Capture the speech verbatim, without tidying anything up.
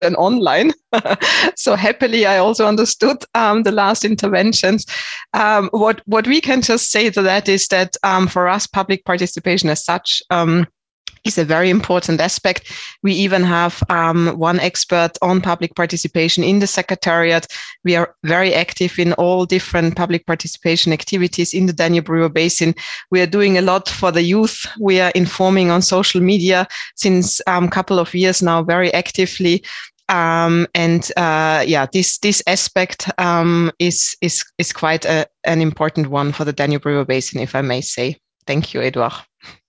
and online. So happily, I also understood um, the last interventions. Um, what what we can just say to that is that um, for us, public participation as such um, is a very important aspect. We even have um, one expert on public participation in the Secretariat. We are very active in all different public participation activities in the Danube River Basin. We are doing a lot for the youth. We are informing on social media since a um, couple of years now very actively. Um, and uh, yeah, this this aspect um, is is is quite a, an important one for the Danube River Basin, if I may say. Thank you, Edouard.